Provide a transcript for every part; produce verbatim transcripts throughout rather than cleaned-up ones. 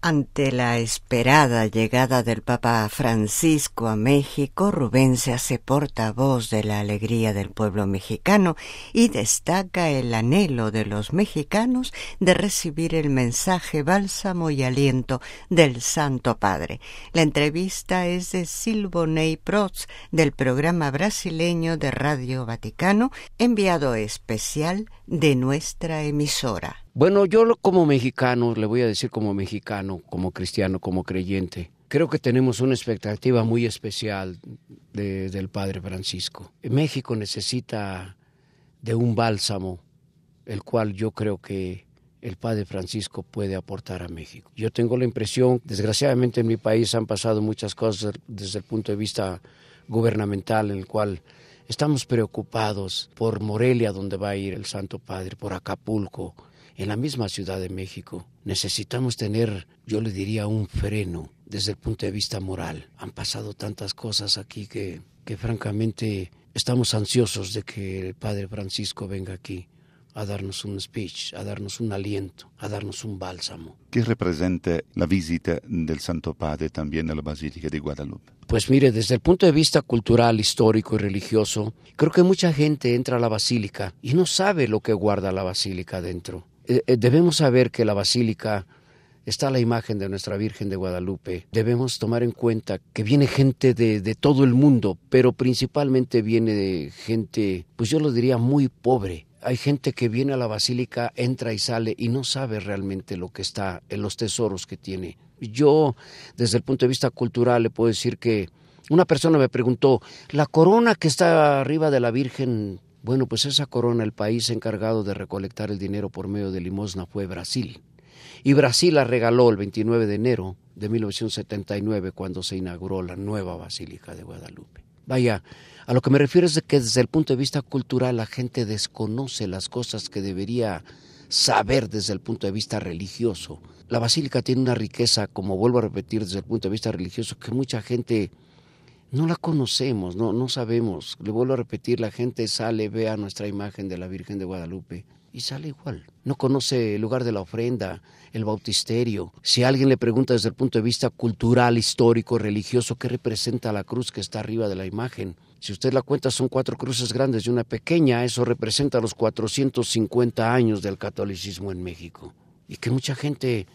Ante la esperada llegada del Papa Francisco a México, Rubén se hace portavoz de la alegría del pueblo mexicano y destaca el anhelo de los mexicanos de recibir el mensaje bálsamo y aliento del Santo Padre. La entrevista es de Silvonei Protz, del programa brasileño de Radio Vaticano, enviado especial de nuestra emisora. Bueno, yo como mexicano, le voy a decir como mexicano, como cristiano, como creyente, creo que tenemos una expectativa muy especial de, del Padre Francisco. México necesita de un bálsamo, el cual yo creo que el Padre Francisco puede aportar a México. Yo tengo la impresión, desgraciadamente en mi país han pasado muchas cosas desde el punto de vista gubernamental, en el cual estamos preocupados por Morelia, donde va a ir el Santo Padre, por Acapulco, en la misma Ciudad de México. Necesitamos tener, yo le diría, un freno desde el punto de vista moral. Han pasado tantas cosas aquí que, que francamente estamos ansiosos de que el Padre Francisco venga aquí a darnos un speech, a darnos un aliento, a darnos un bálsamo. ¿Qué representa la visita del Santo Padre también a la Basílica de Guadalupe? Pues mire, desde el punto de vista cultural, histórico y religioso, creo que mucha gente entra a la Basílica y no sabe lo que guarda la Basílica dentro. Debemos saber que la Basílica está la imagen de nuestra Virgen de Guadalupe. Debemos tomar en cuenta que viene gente de, de todo el mundo, pero principalmente viene de gente, pues yo lo diría, muy pobre. Hay gente que viene a la Basílica, entra y sale y no sabe realmente lo que está en los tesoros que tiene. Yo, desde el punto de vista cultural, le puedo decir que una persona me preguntó, ¿la corona que está arriba de la Virgen? Bueno, pues esa corona, el país encargado de recolectar el dinero por medio de limosna fue Brasil. Y Brasil la regaló el veintinueve de enero de mil novecientos setenta y nueve, cuando se inauguró la nueva Basílica de Guadalupe. Vaya, a lo que me refiero es de que desde el punto de vista cultural la gente desconoce las cosas que debería saber desde el punto de vista religioso. La Basílica tiene una riqueza, como vuelvo a repetir, desde el punto de vista religioso, que mucha gente no la conocemos, no, no sabemos. Le vuelvo a repetir, la gente sale, ve a nuestra imagen de la Virgen de Guadalupe y sale igual. No conoce el lugar de la ofrenda, el bautisterio. Si alguien le pregunta desde el punto de vista cultural, histórico, religioso, ¿qué representa la cruz que está arriba de la imagen? Si usted la cuenta, son cuatro cruces grandes y una pequeña. Eso representa los cuatrocientos cincuenta años del catolicismo en México. Y que mucha gente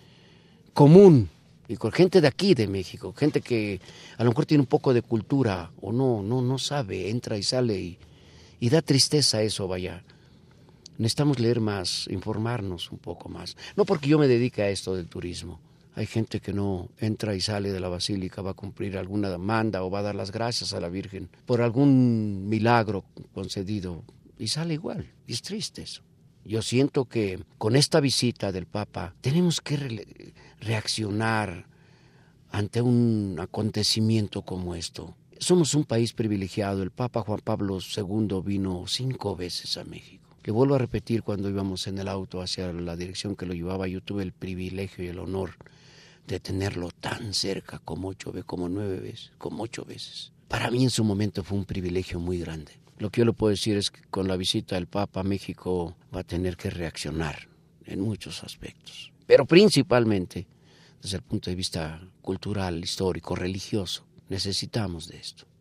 común, y con gente de aquí de México, gente que a lo mejor tiene un poco de cultura o no, no, no sabe, entra y sale y, y da tristeza eso, vaya. Necesitamos leer más, informarnos un poco más. No porque yo me dedique a esto del turismo. Hay gente que no entra y sale de la Basílica, va a cumplir alguna demanda o va a dar las gracias a la Virgen por algún milagro concedido y sale igual. Y es triste eso. Yo siento que con esta visita del Papa tenemos que re- reaccionar ante un acontecimiento como esto. Somos un país privilegiado. El Papa Juan Pablo segundo vino cinco veces a México. Le vuelvo a repetir, cuando íbamos en el auto hacia la dirección que lo llevaba, yo tuve el privilegio y el honor de tenerlo tan cerca, como ocho veces, como nueve veces, como ocho veces. Para mí en su momento fue un privilegio muy grande. Lo que yo le puedo decir es que con la visita del Papa, México va a tener que reaccionar en muchos aspectos, pero principalmente desde el punto de vista cultural, histórico, religioso. Necesitamos de esto.